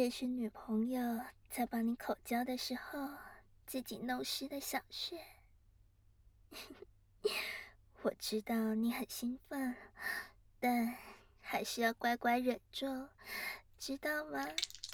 也是女朋友在帮你口交的时候自己弄湿的小穴。我知道你很兴奋，但还是要乖乖忍住，知道吗？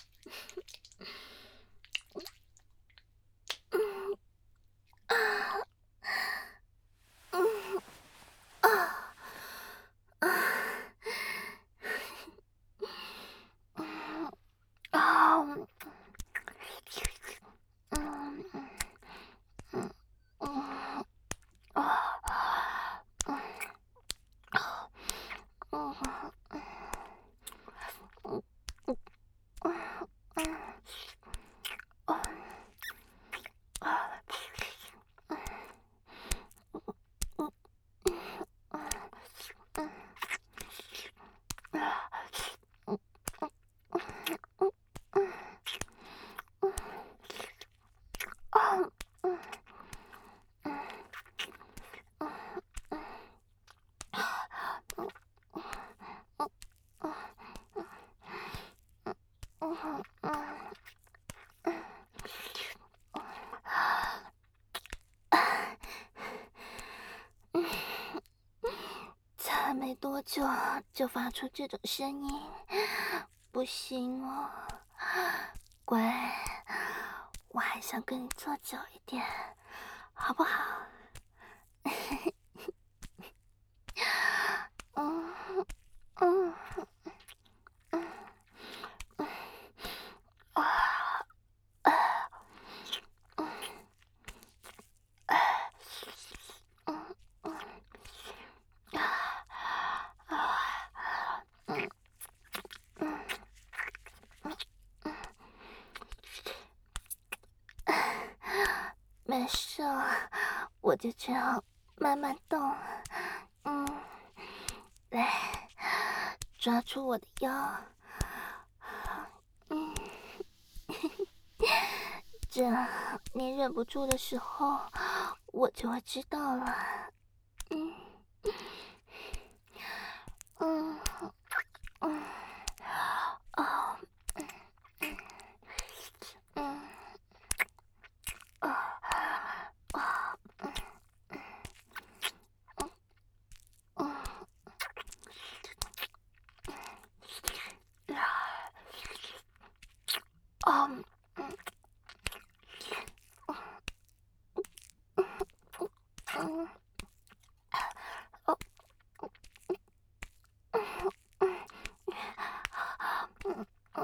才没多久就发出这种声音，不行哦，乖，我还想跟你做久一点，好不好？嗯嗯嗯啊啊嗯嗯嗯嗯嗯没事，我就这样慢慢动。来，抓住我的腰。嗯，这样你忍不住的时候，我就会知道了。嗯嗯嗯哦嗯啊啊嗯嗯嗯嗯哦嗯嗯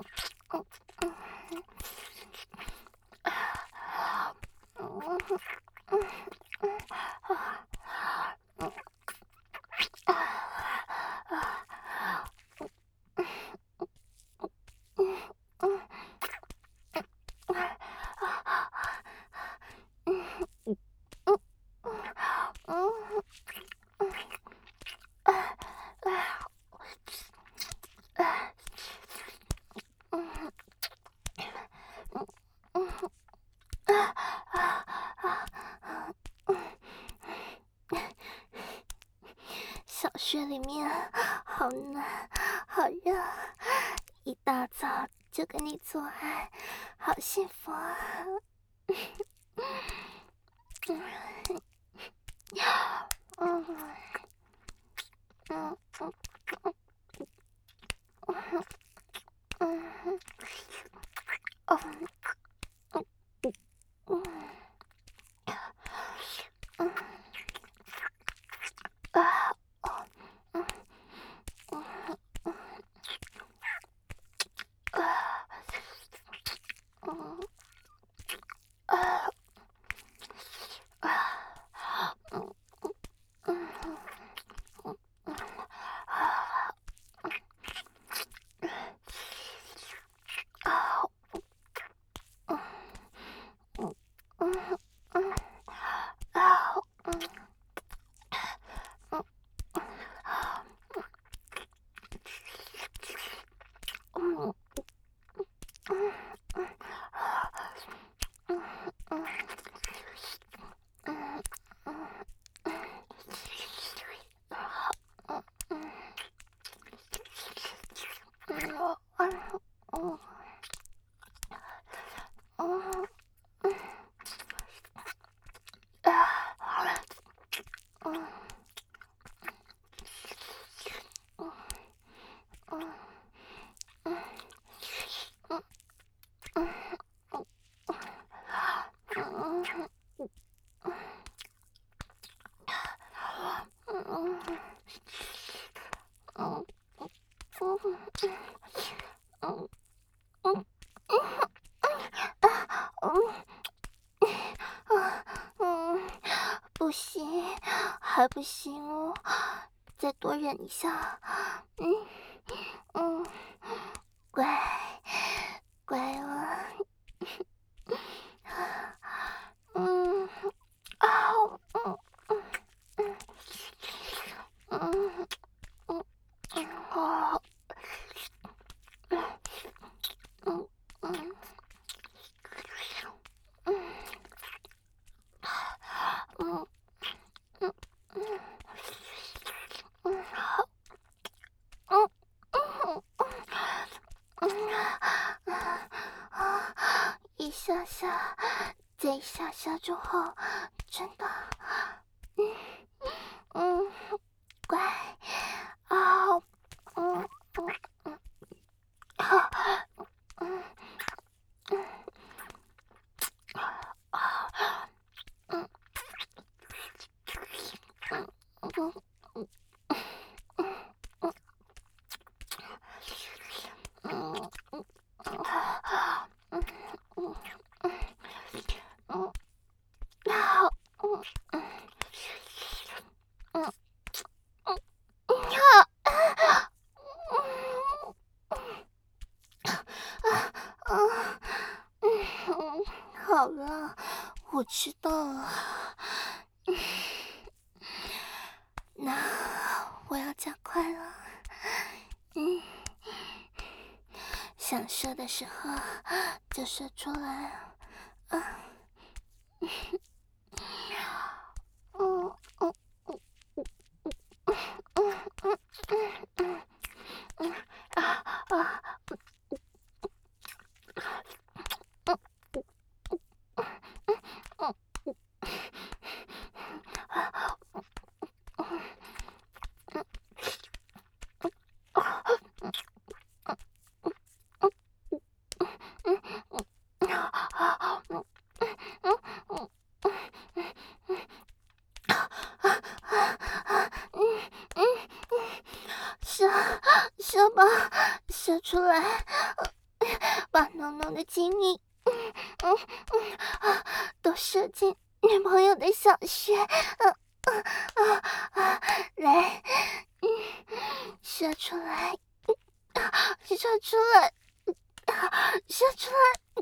小穴里面好暖，好热，一大早就跟你做爱，好幸福啊！嗯嗯嗯嗯嗯嗯嗯啊嗯嗯啊嗯啊啊嗯嗯嗯啊啊嗯嗯嗯嗯啊嗯嗯嗯嗯不行，还不行哦，再多忍一下。乖，乖了。好。一下下，再一下下就好，真的。乖。啊。好了，我知道了。那我要加快了。想射的时候就射出来。射，射吧，射出来，把浓浓的精液，都射进女朋友的小穴。来，射出来，射出来，射出来。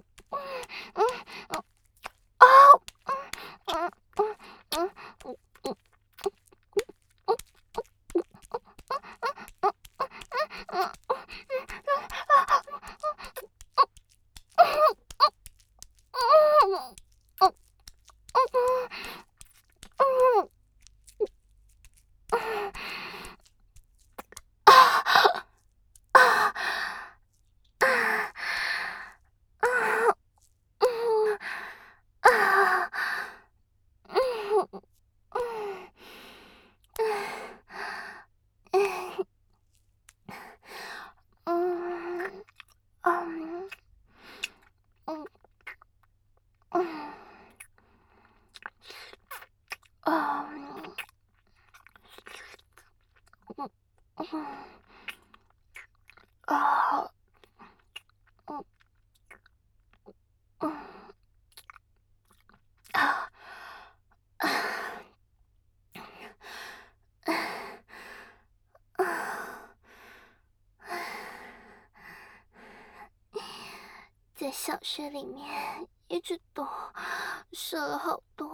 在小穴里面一直抖，射了好多。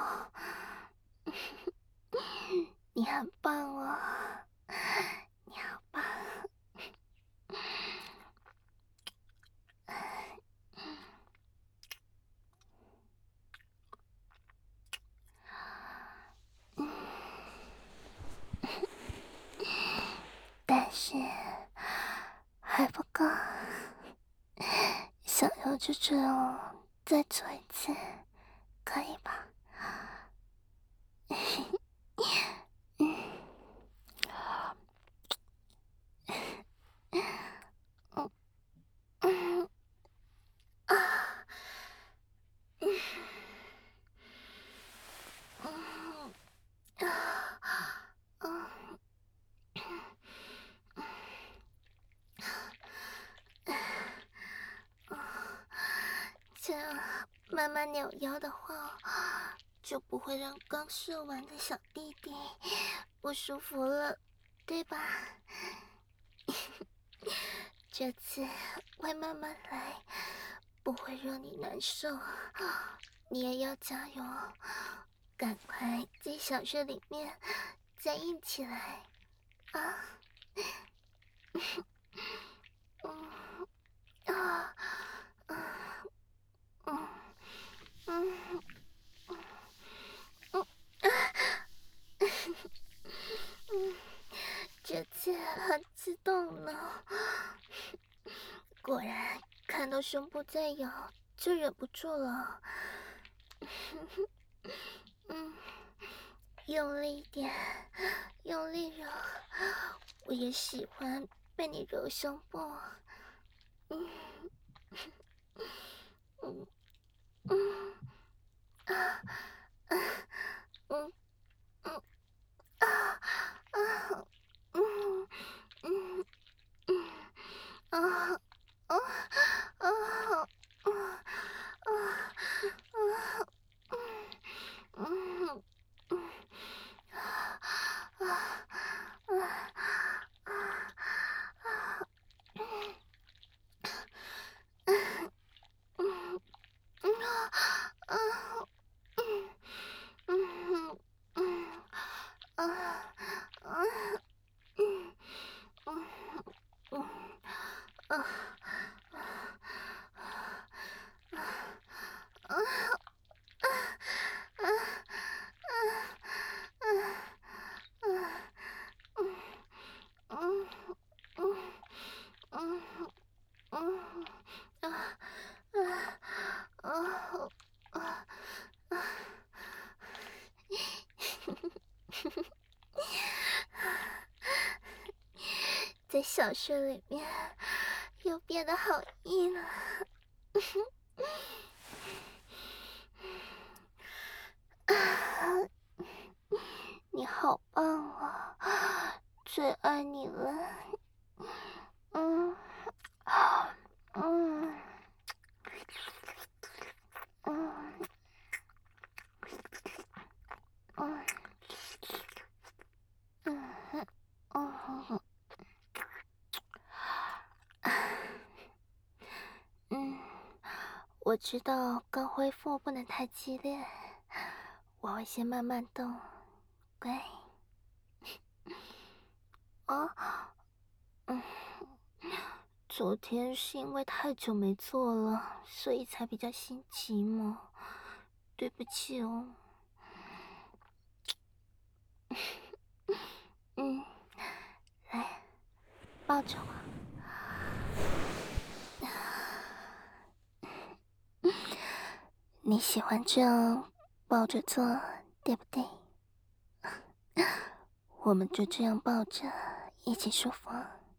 你很棒哦，你好棒。但是还不够，想要就这样再做一次，可以吧？这样慢慢扭腰的话，就不会让刚射完的小弟弟不舒服了，对吧？这次会慢慢来，不会让你难受。你也要加油，赶快在小穴里面再硬起来啊！这次很激动呢，果然看到胸部在摇就忍不住了。用力一点，用力揉，我也喜欢被你揉胸部。在小穴里面又变得好硬了。你好棒啊，最爱你了。我知道刚恢复不能太激烈，我会先慢慢动，乖。昨天是因为太久没做了，所以才比较心急嘛，对不起哦。来，抱着我。你喜欢这样抱着做，对不对？我们就这样抱着一起舒服。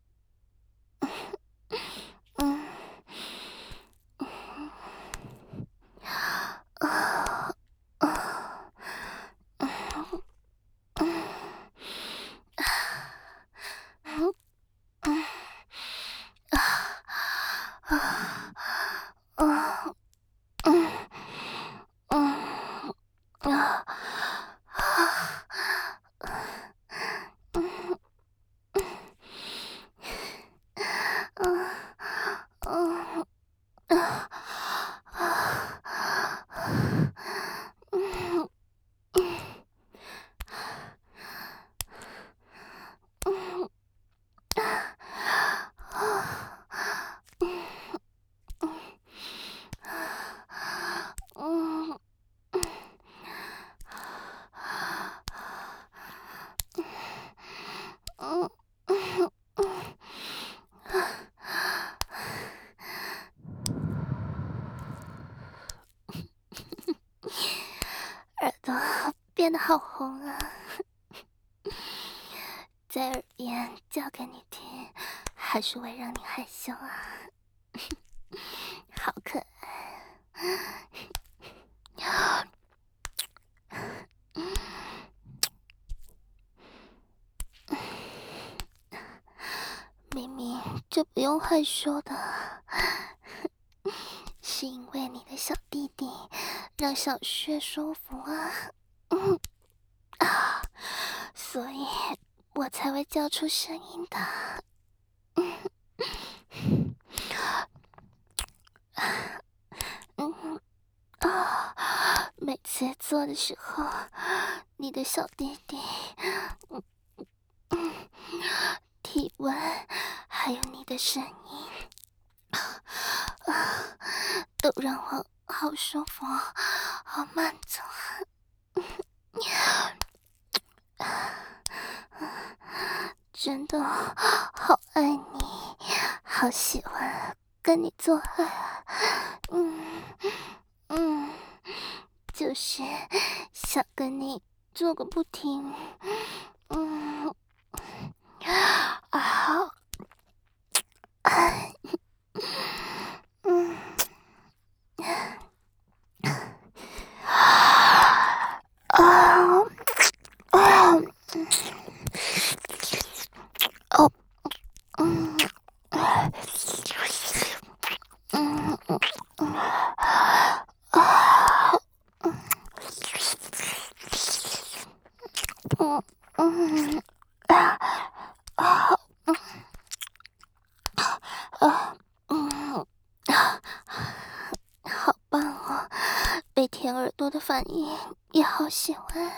耳朵变得好红啊，在耳边叫给你听，还是会让你害羞啊，好可爱。明明就不用害羞的，是因为你的小小弟弟，让小穴舒服啊。所以我才会叫出声音的。每次做的时候，你的小弟弟，体温，还有你的声音，都让我好舒服，好满足。真的好爱你，好喜欢跟你做爱。就是想跟你做个不停。好棒哦！被舔耳朵的反应也好喜欢。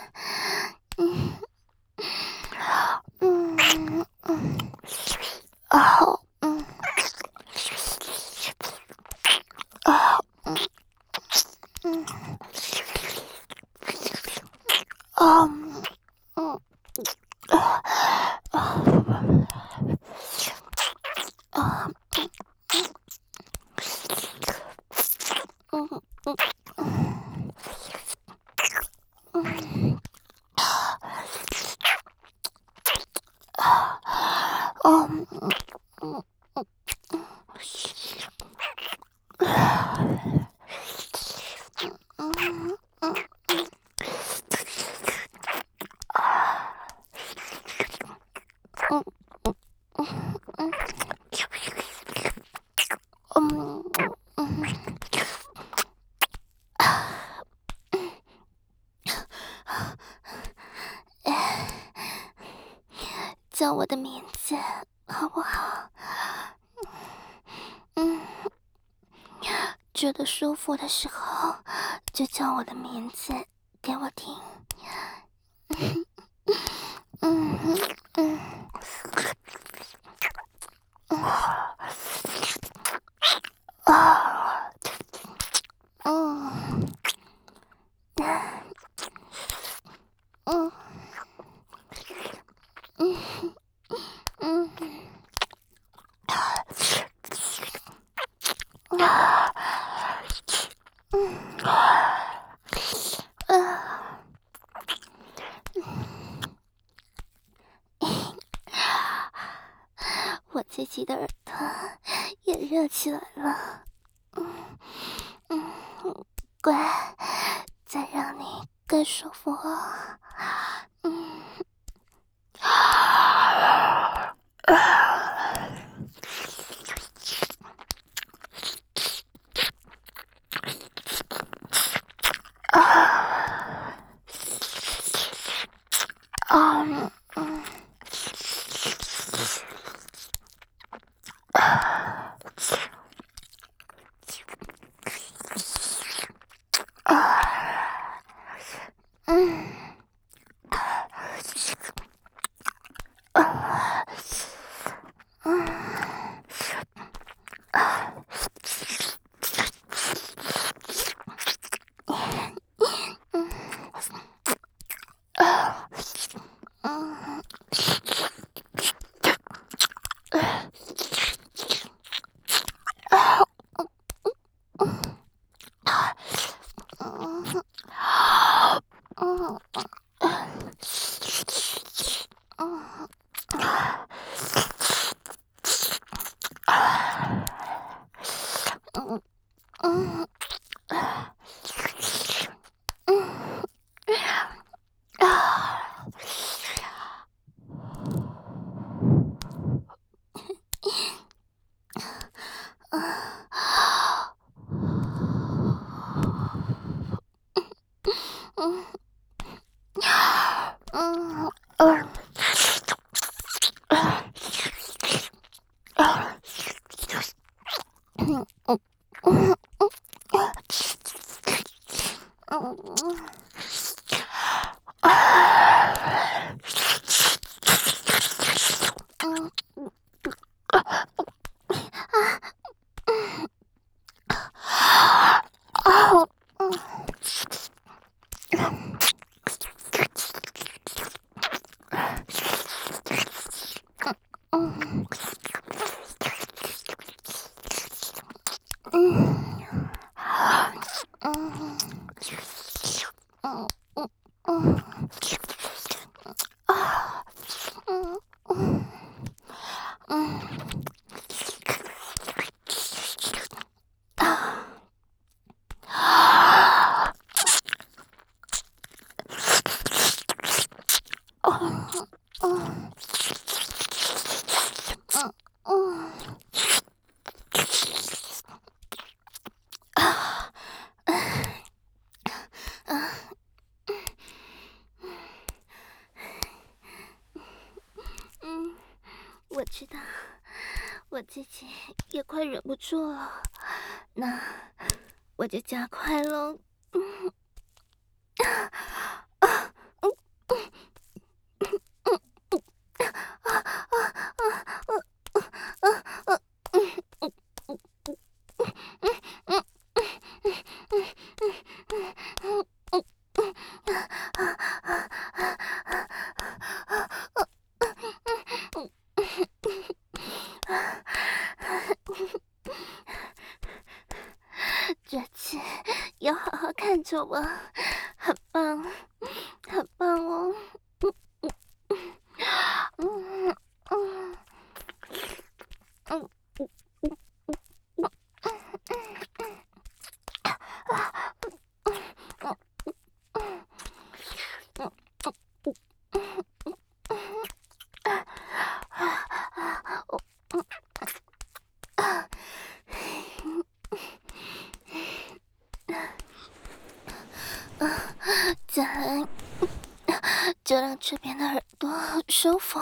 叫我的名字好不好？觉得舒服的时候就叫我的名字给我听。我自己的耳朵也热起来了。乖，再让你更舒服哦。 我知道我自己也快忍不住了，那我就加快喽。这次要好好看着我，很棒，很棒哦！再来，就让这边的耳朵舒服。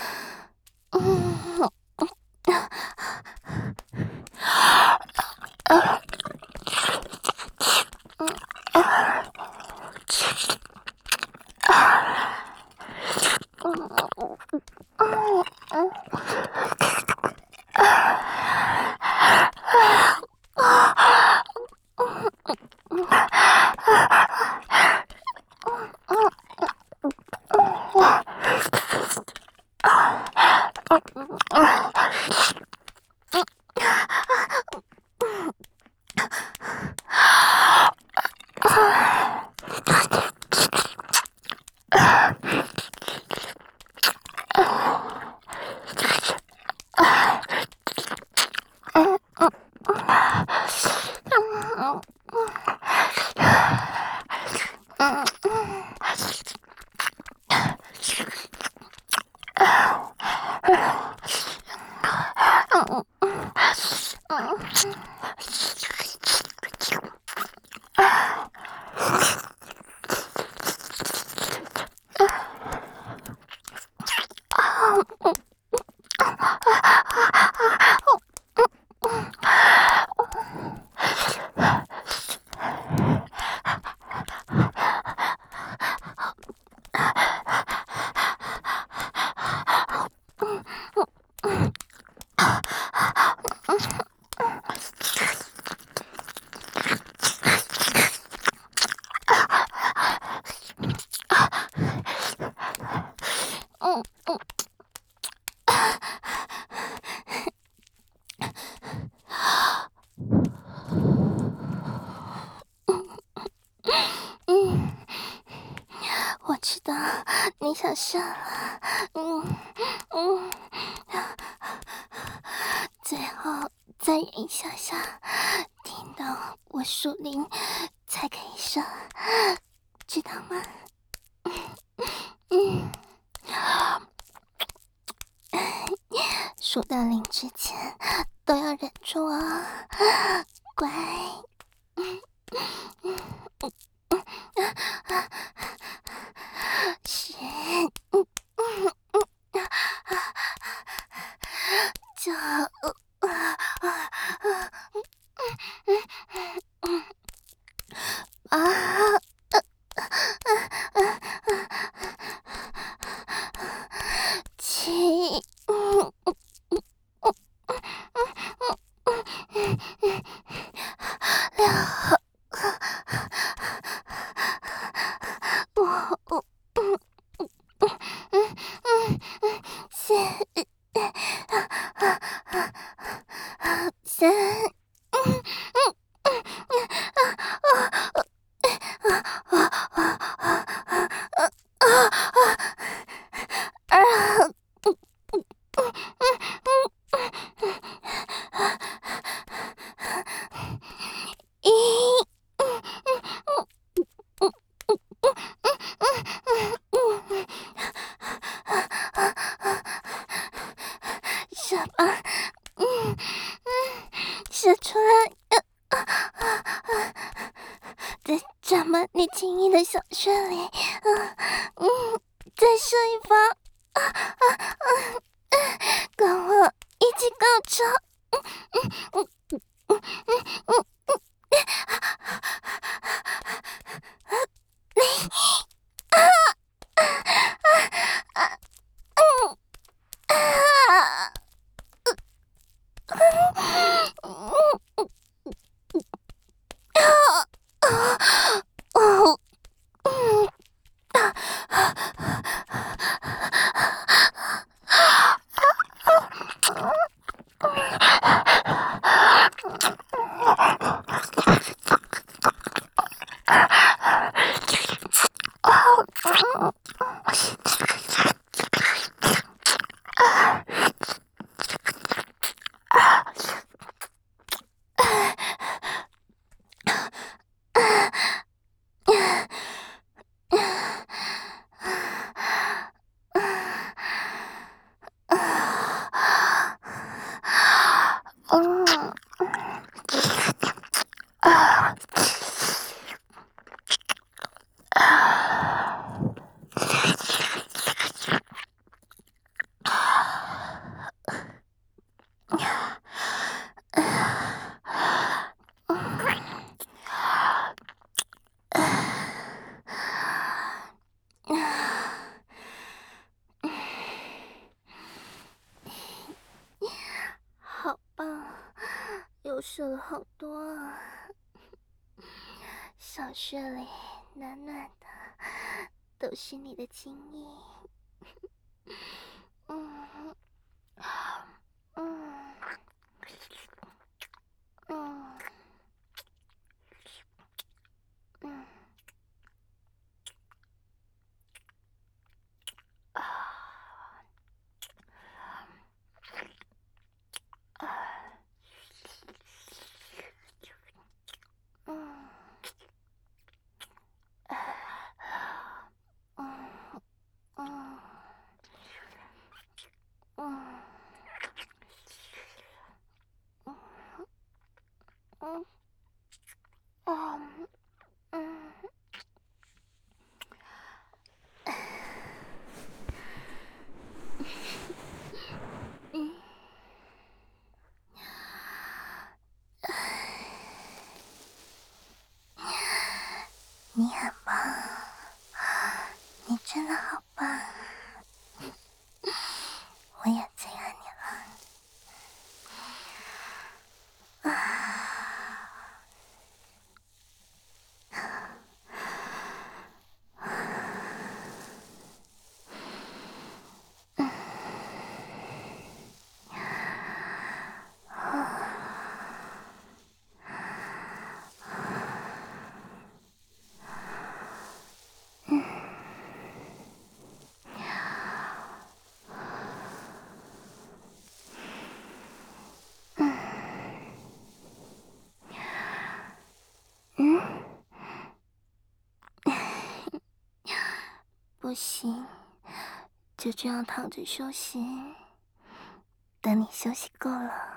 我知道你想笑了，最后再忍一下下，听到我树林才可以射，知道吗？数到0之前都要忍住啊，乖。 七，三。射吧，射出来！在这么你轻易的小穴里，再射一发，跟我一起高潮！好棒，又射了好多啊！小穴里暖暖的，都是你的精液。嗯嗯嗯嗯啊啊嗯嗯嗯嗯嗯嗯嗯嗯，你很棒，你真的好棒，我也最爱你了。嗯，不行，就这样躺着休息，等你休息够了，